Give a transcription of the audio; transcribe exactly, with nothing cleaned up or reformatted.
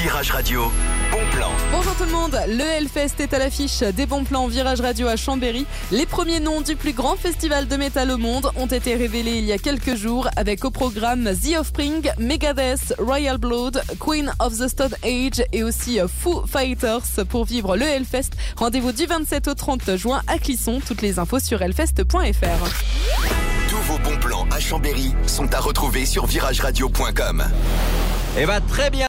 Virage Radio, bon plan. Bonjour tout le monde, le Hellfest est à l'affiche des bons plans Virage Radio à Chambéry. Les premiers noms du plus grand festival de métal au monde ont été révélés il y a quelques jours avec au programme The Offspring, Megadeth, Royal Blood, Queen of the Stone Age et aussi Foo Fighters. Pour vivre le Hellfest, rendez-vous du vingt-sept au trente juin à Clisson. Toutes les infos sur hellfest point f r. Tous vos bons plans à Chambéry sont à retrouver sur virage radio point com. Et bah très bien.